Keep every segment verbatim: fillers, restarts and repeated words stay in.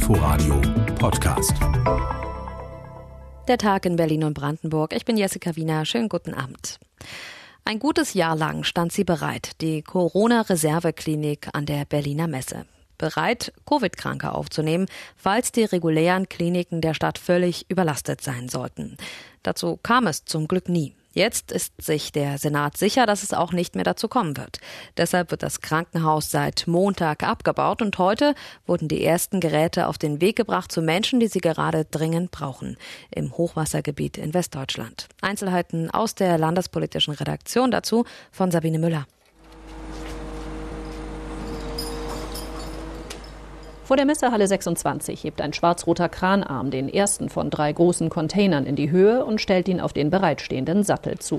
Inforadio Podcast. Der Tag in Berlin und Brandenburg. Ich bin Jessica Wiener. Schönen guten Abend. Ein gutes Jahr lang stand sie bereit, die Corona-Reserveklinik an der Berliner Messe. Bereit, Covid-Kranke aufzunehmen, falls die regulären Kliniken der Stadt völlig überlastet sein sollten. Dazu kam es zum Glück nie. Jetzt ist sich der Senat sicher, dass es auch nicht mehr dazu kommen wird. Deshalb wird das Krankenhaus seit Montag abgebaut und heute wurden die ersten Geräte auf den Weg gebracht zu Menschen, die sie gerade dringend brauchen, im Hochwassergebiet in Westdeutschland. Einzelheiten aus der landespolitischen Redaktion dazu von Sabine Müller. Vor der Messehalle sechsundzwanzig hebt ein schwarz-roter Kranarm den ersten von drei großen Containern in die Höhe und stellt ihn auf den bereitstehenden Sattelzug.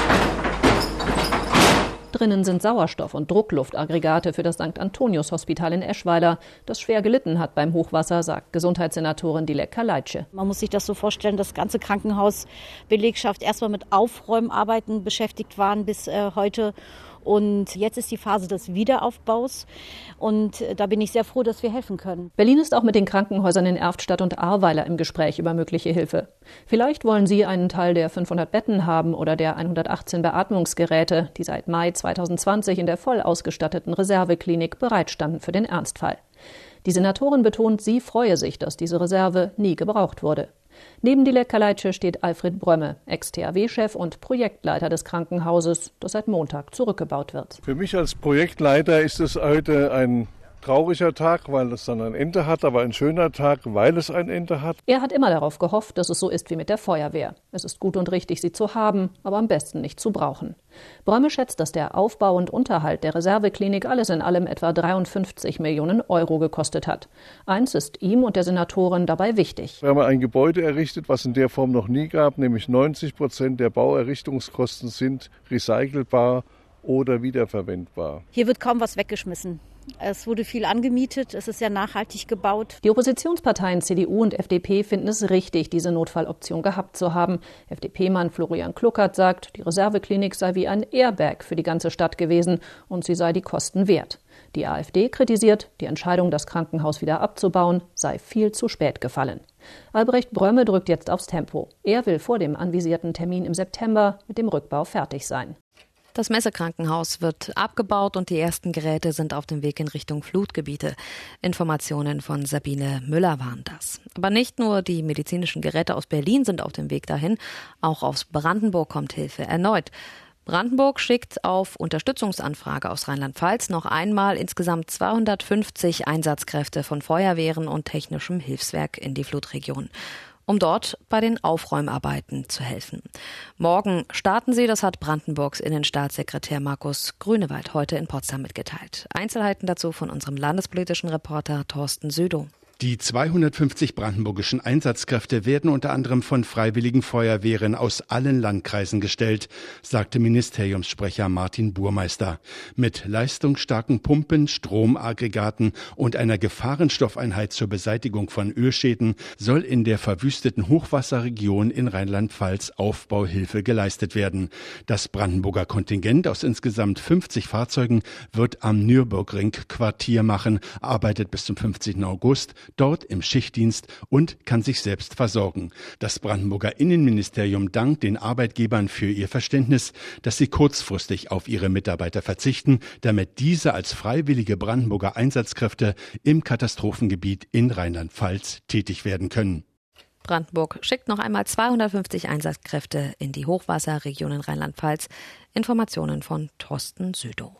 Drinnen sind Sauerstoff- und Druckluftaggregate für das Sankt Antonius Hospital in Eschweiler, das schwer gelitten hat beim Hochwasser, sagt Gesundheitssenatorin Dilek Kaleitsche. Man muss sich das so vorstellen, dass ganze Krankenhausbelegschaft erstmal mit Aufräumarbeiten beschäftigt waren bis äh, heute. Und jetzt ist die Phase des Wiederaufbaus und da bin ich sehr froh, dass wir helfen können. Berlin ist auch mit den Krankenhäusern in Erftstadt und Ahrweiler im Gespräch über mögliche Hilfe. Vielleicht wollen Sie einen Teil der fünfhundert Betten haben oder der hundertachtzehn Beatmungsgeräte, die seit Mai zweitausendzwanzig in der voll ausgestatteten Reserveklinik bereitstanden für den Ernstfall. Die Senatorin betont, sie freue sich, dass diese Reserve nie gebraucht wurde. Neben Dilek Kaleitsche steht Alfred Brömme, Ex-T H W-Chef und Projektleiter des Krankenhauses, das seit Montag zurückgebaut wird. Für mich als Projektleiter ist es heute ein trauriger Tag, weil es dann ein Ende hat, aber ein schöner Tag, weil es ein Ende hat. Er hat immer darauf gehofft, dass es so ist wie mit der Feuerwehr. Es ist gut und richtig, sie zu haben, aber am besten nicht zu brauchen. Brömme schätzt, dass der Aufbau und Unterhalt der Reserveklinik alles in allem etwa dreiundfünfzig Millionen Euro gekostet hat. Eins ist ihm und der Senatorin dabei wichtig. Wir haben ein Gebäude errichtet, was in der Form noch nie gab, nämlich neunzig Prozent der Bauerrichtungskosten sind recycelbar oder wiederverwendbar. Hier wird kaum was weggeschmissen. Es wurde viel angemietet, es ist sehr nachhaltig gebaut. Die Oppositionsparteien C D U und F D P finden es richtig, diese Notfalloption gehabt zu haben. F D P-Mann Florian Kluckert sagt, die Reserveklinik sei wie ein Airbag für die ganze Stadt gewesen und sie sei die Kosten wert. Die AfD kritisiert, die Entscheidung, das Krankenhaus wieder abzubauen, sei viel zu spät gefallen. Albrecht Brömme drückt jetzt aufs Tempo. Er will vor dem anvisierten Termin im September mit dem Rückbau fertig sein. Das Messekrankenhaus wird abgebaut und die ersten Geräte sind auf dem Weg in Richtung Flutgebiete. Informationen von Sabine Müller waren das. Aber nicht nur die medizinischen Geräte aus Berlin sind auf dem Weg dahin, auch aus Brandenburg kommt Hilfe erneut. Brandenburg schickt auf Unterstützungsanfrage aus Rheinland-Pfalz noch einmal insgesamt zweihundertfünfzig Einsatzkräfte von Feuerwehren und technischem Hilfswerk in die Flutregion, um dort bei den Aufräumarbeiten zu helfen. Morgen starten sie, das hat Brandenburgs Innenstaatssekretär Markus Grünewald heute in Potsdam mitgeteilt. Einzelheiten dazu von unserem landespolitischen Reporter Thorsten Südow. Die zweihundertfünfzig brandenburgischen Einsatzkräfte werden unter anderem von freiwilligen Feuerwehren aus allen Landkreisen gestellt, sagte Ministeriumssprecher Martin Burmeister. Mit leistungsstarken Pumpen, Stromaggregaten und einer Gefahrenstoffeinheit zur Beseitigung von Ölschäden soll in der verwüsteten Hochwasserregion in Rheinland-Pfalz Aufbauhilfe geleistet werden. Das Brandenburger Kontingent aus insgesamt fünfzig Fahrzeugen wird am Nürburgring Quartier machen, arbeitet bis zum fünfzehnten August, dort im Schichtdienst und kann sich selbst versorgen. Das Brandenburger Innenministerium dankt den Arbeitgebern für ihr Verständnis, dass sie kurzfristig auf ihre Mitarbeiter verzichten, damit diese als freiwillige Brandenburger Einsatzkräfte im Katastrophengebiet in Rheinland-Pfalz tätig werden können. Brandenburg schickt noch einmal zweihundertfünfzig Einsatzkräfte in die Hochwasserregion in Rheinland-Pfalz. Informationen von Thorsten Südow.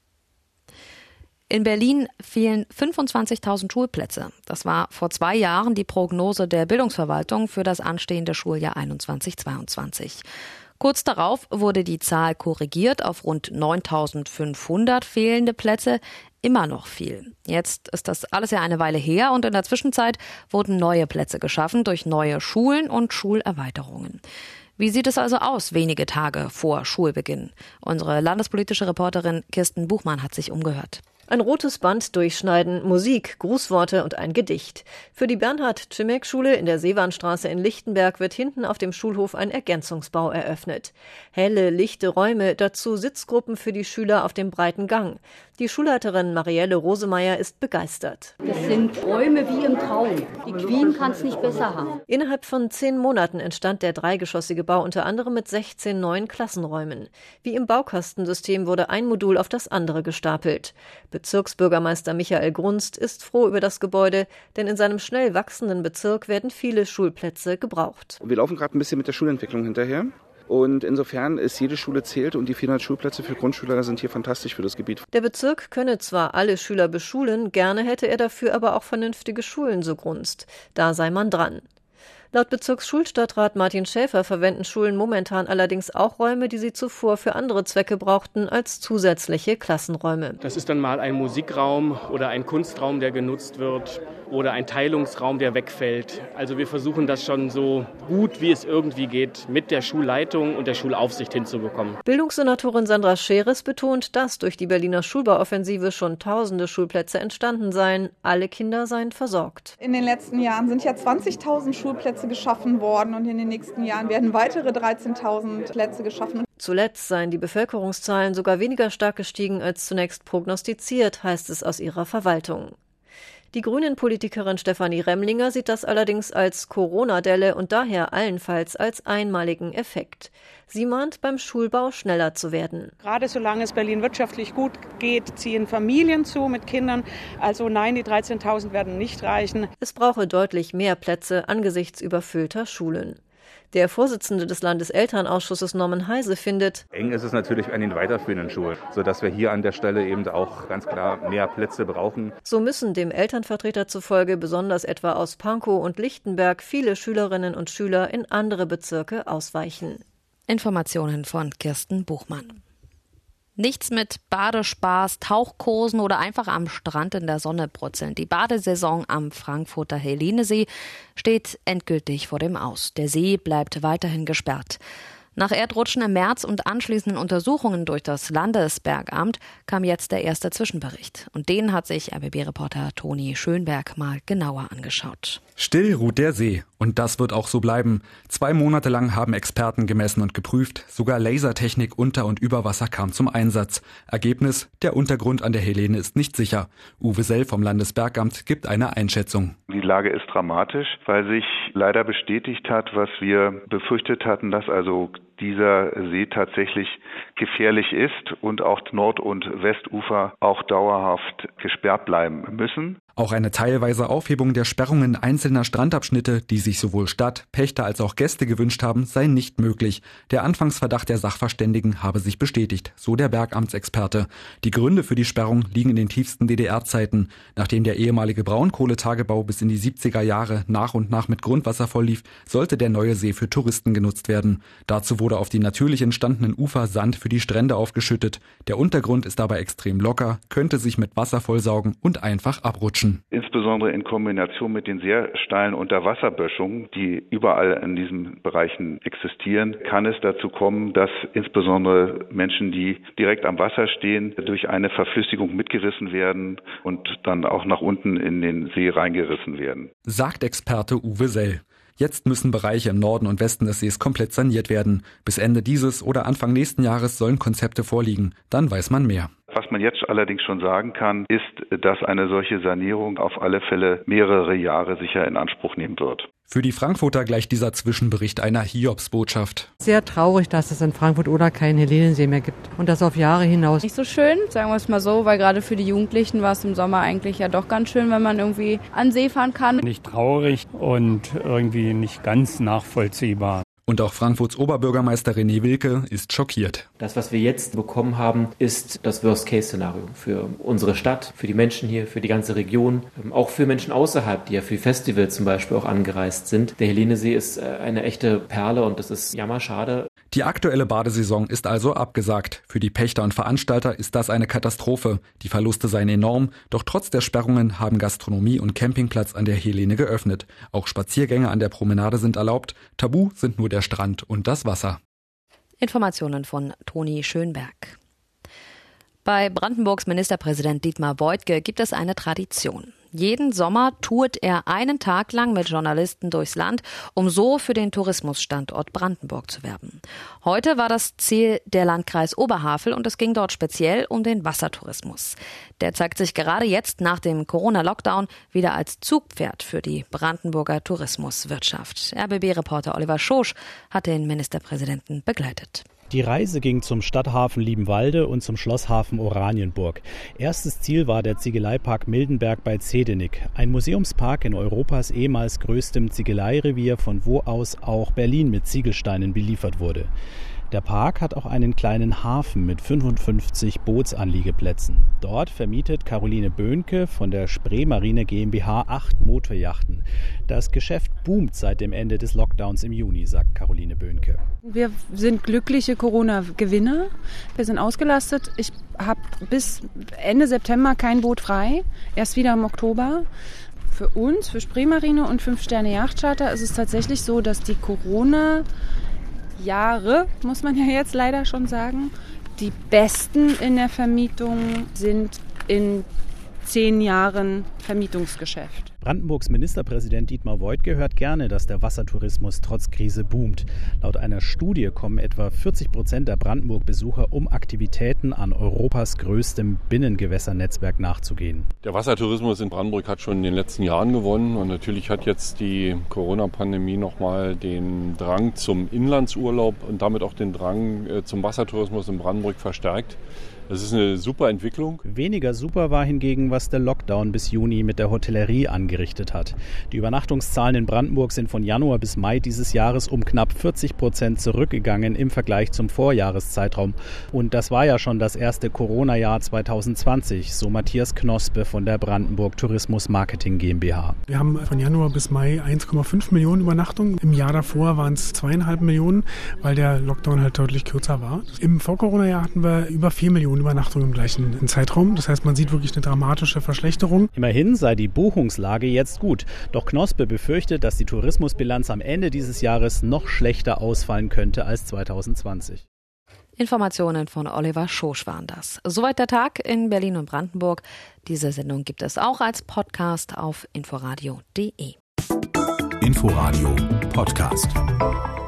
In Berlin fehlen fünfundzwanzigtausend Schulplätze. Das war vor zwei Jahren die Prognose der Bildungsverwaltung für das anstehende Schuljahr einundzwanzig zweiundzwanzig. Kurz darauf wurde die Zahl korrigiert auf rund neuntausendfünfhundert fehlende Plätze. Immer noch viel. Jetzt ist das alles ja eine Weile her und in der Zwischenzeit wurden neue Plätze geschaffen durch neue Schulen und Schulerweiterungen. Wie sieht es also aus, wenige Tage vor Schulbeginn? Unsere landespolitische Reporterin Kirsten Buchmann hat sich umgehört. Ein rotes Band durchschneiden, Musik, Grußworte und ein Gedicht. Für die Bernhard-Czimek-Schule in der Seewarnstraße in Lichtenberg wird hinten auf dem Schulhof ein Ergänzungsbau eröffnet. Helle, lichte Räume, dazu Sitzgruppen für die Schüler auf dem breiten Gang. Die Schulleiterin Marielle Rosemeyer ist begeistert. Das sind Räume wie im Traum. Die Queen kann es nicht besser haben. Innerhalb von zehn Monaten entstand der dreigeschossige Bau unter anderem mit sechzehn neuen Klassenräumen. Wie im Baukastensystem wurde ein Modul auf das andere gestapelt. Bezirksbürgermeister Michael Grunst ist froh über das Gebäude, denn in seinem schnell wachsenden Bezirk werden viele Schulplätze gebraucht. Wir laufen gerade ein bisschen mit der Schulentwicklung hinterher. Und insofern ist jede Schule zählt und die vierhundert Schulplätze für Grundschüler sind hier fantastisch für das Gebiet. Der Bezirk könne zwar alle Schüler beschulen, gerne hätte er dafür aber auch vernünftige Schulen, so Grunst. Da sei man dran. Laut Bezirksschulstadtrat Martin Schäfer verwenden Schulen momentan allerdings auch Räume, die sie zuvor für andere Zwecke brauchten, als zusätzliche Klassenräume. Das ist dann mal ein Musikraum oder ein Kunstraum, der genutzt wird, oder ein Teilungsraum, der wegfällt. Also wir versuchen das schon so gut wie es irgendwie geht mit der Schulleitung und der Schulaufsicht hinzubekommen. Bildungssenatorin Sandra Scheres betont, dass durch die Berliner Schulbauoffensive schon tausende Schulplätze entstanden seien. Alle Kinder seien versorgt. In den letzten Jahren sind ja zwanzigtausend Schulplätze geschaffen worden und in den nächsten Jahren werden weitere dreizehntausend Plätze geschaffen. Zuletzt seien die Bevölkerungszahlen sogar weniger stark gestiegen als zunächst prognostiziert, heißt es aus ihrer Verwaltung. Die Grünen-Politikerin Stefanie Remlinger sieht das allerdings als Corona-Delle und daher allenfalls als einmaligen Effekt. Sie mahnt, beim Schulbau schneller zu werden. Gerade solange es Berlin wirtschaftlich gut geht, ziehen Familien zu mit Kindern. Also nein, die dreizehntausend werden nicht reichen. Es brauche deutlich mehr Plätze angesichts überfüllter Schulen. Der Vorsitzende des Landeselternausschusses Norman Heise findet: Eng ist es natürlich an den weiterführenden Schulen, sodass wir hier an der Stelle eben auch ganz klar mehr Plätze brauchen. So müssen dem Elternvertreter zufolge besonders etwa aus Pankow und Lichtenberg viele Schülerinnen und Schüler in andere Bezirke ausweichen. Informationen von Kirsten Buchmann. Nichts mit Badespaß, Tauchkursen oder einfach am Strand in der Sonne brutzeln. Die Badesaison am Frankfurter Helenesee steht endgültig vor dem Aus. Der See bleibt weiterhin gesperrt. Nach Erdrutschen im März und anschließenden Untersuchungen durch das Landesbergamt kam jetzt der erste Zwischenbericht. Und den hat sich R B B-Reporter Toni Schönberg mal genauer angeschaut. Still ruht der See. Und das wird auch so bleiben. Zwei Monate lang haben Experten gemessen und geprüft. Sogar Lasertechnik unter und über Wasser kam zum Einsatz. Ergebnis: Der Untergrund an der Helene ist nicht sicher. Uwe Sell vom Landesbergamt gibt eine Einschätzung. Die Lage ist dramatisch, weil sich leider bestätigt hat, was wir befürchtet hatten, dass also dieser See tatsächlich gefährlich ist und auch Nord- und Westufer auch dauerhaft gesperrt bleiben müssen. Auch eine teilweise Aufhebung der Sperrungen einzelner Strandabschnitte, die sich sowohl Stadt, Pächter als auch Gäste gewünscht haben, sei nicht möglich. Der Anfangsverdacht der Sachverständigen habe sich bestätigt, so der Bergamtsexperte. Die Gründe für die Sperrung liegen in den tiefsten D D R-Zeiten. Nachdem der ehemalige Braunkohletagebau bis in die siebziger Jahre nach und nach mit Grundwasser volllief, sollte der neue See für Touristen genutzt werden. Dazu wurde auf die natürlich entstandenen Ufer Sand für die Strände aufgeschüttet. Der Untergrund ist dabei extrem locker, könnte sich mit Wasser vollsaugen und einfach abrutschen. Insbesondere in Kombination mit den sehr steilen Unterwasserböschungen, die überall in diesen Bereichen existieren, kann es dazu kommen, dass insbesondere Menschen, die direkt am Wasser stehen, durch eine Verflüssigung mitgerissen werden und dann auch nach unten in den See reingerissen werden. Sagt Experte Uwe Sell. Jetzt müssen Bereiche im Norden und Westen des Sees komplett saniert werden. Bis Ende dieses oder Anfang nächsten Jahres sollen Konzepte vorliegen. Dann weiß man mehr. Was man jetzt allerdings schon sagen kann, ist, dass eine solche Sanierung auf alle Fälle mehrere Jahre sicher in Anspruch nehmen wird. Für die Frankfurter gleicht dieser Zwischenbericht einer Hiobsbotschaft. Sehr traurig, dass es in Frankfurt oder keinen Helenensee mehr gibt und das auf Jahre hinaus. Nicht so schön, sagen wir es mal so, weil gerade für die Jugendlichen war es im Sommer eigentlich ja doch ganz schön, wenn man irgendwie an den See fahren kann. Nicht traurig und irgendwie nicht ganz nachvollziehbar. Und auch Frankfurts Oberbürgermeister René Wilke ist schockiert. Das, was wir jetzt bekommen haben, ist das Worst-Case-Szenario für unsere Stadt, für die Menschen hier, für die ganze Region, auch für Menschen außerhalb, die ja für Festivals zum Beispiel auch angereist sind. Der Helenesee ist eine echte Perle und das ist jammerschade. Die aktuelle Badesaison ist also abgesagt. Für die Pächter und Veranstalter ist das eine Katastrophe. Die Verluste seien enorm, doch trotz der Sperrungen haben Gastronomie und Campingplatz an der Helene geöffnet. Auch Spaziergänge an der Promenade sind erlaubt. Tabu sind nur der Strand und das Wasser. Informationen von Toni Schönberg. Bei Brandenburgs Ministerpräsident Dietmar Woidke gibt es eine Tradition. Jeden Sommer tourt er einen Tag lang mit Journalisten durchs Land, um so für den Tourismusstandort Brandenburg zu werben. Heute war das Ziel der Landkreis Oberhavel und es ging dort speziell um den Wassertourismus. Der zeigt sich gerade jetzt nach dem Corona-Lockdown wieder als Zugpferd für die Brandenburger Tourismuswirtschaft. R B B-Reporter Oliver Schosch hat den Ministerpräsidenten begleitet. Die Reise ging zum Stadthafen Liebenwalde und zum Schlosshafen Oranienburg. Erstes Ziel war der Ziegeleipark Mildenberg bei Zedenick, ein Museumspark in Europas ehemals größtem Ziegeleirevier, von wo aus auch Berlin mit Ziegelsteinen beliefert wurde. Der Park hat auch einen kleinen Hafen mit fünfundfünfzig Bootsanliegeplätzen. Dort vermietet Caroline Böhnke von der Spree Marine GmbH acht Motoryachten. Das Geschäft boomt seit dem Ende des Lockdowns im Juni, sagt Caroline Böhnke. Wir sind glückliche Corona-Gewinner. Wir sind ausgelastet. Ich habe bis Ende September kein Boot frei, erst wieder im Oktober. Für uns, für Spree Marine und fünf Sterne Yachtcharter ist es tatsächlich so, dass die Corona Jahre, muss man ja jetzt leider schon sagen, die besten in der Vermietung sind in zehn Jahren Vermietungsgeschäft. Brandenburgs Ministerpräsident Dietmar Woidke hört gerne, dass der Wassertourismus trotz Krise boomt. Laut einer Studie kommen etwa vierzig Prozent der Brandenburg-Besucher, um Aktivitäten an Europas größtem Binnengewässernetzwerk nachzugehen. Der Wassertourismus in Brandenburg hat schon in den letzten Jahren gewonnen und natürlich hat jetzt die Corona-Pandemie nochmal den Drang zum Inlandsurlaub und damit auch den Drang zum Wassertourismus in Brandenburg verstärkt. Das ist eine super Entwicklung. Weniger super war hingegen, was der Lockdown bis Juni mit der Hotellerie angerichtet hat. Die Übernachtungszahlen in Brandenburg sind von Januar bis Mai dieses Jahres um knapp vierzig Prozent zurückgegangen im Vergleich zum Vorjahreszeitraum. Und das war ja schon das erste Corona-Jahr zwanzig zwanzig, so Matthias Knospe von der Brandenburg Tourismus Marketing GmbH. Wir haben von Januar bis Mai eins Komma fünf Millionen Übernachtungen. Im Jahr davor waren es zweieinhalb Millionen, weil der Lockdown halt deutlich kürzer war. Im Vor-Corona-Jahr hatten wir über vier Millionen Übernachtungen im gleichen Zeitraum. Das heißt, man sieht wirklich eine dramatische Verschlechterung. Immerhin sei die Buchungslage jetzt gut. Doch Knospe befürchtet, dass die Tourismusbilanz am Ende dieses Jahres noch schlechter ausfallen könnte als zwanzig zwanzig. Informationen von Oliver Schosch waren das. Soweit der Tag in Berlin und Brandenburg. Diese Sendung gibt es auch als Podcast auf inforadio punkt de. Inforadio Podcast.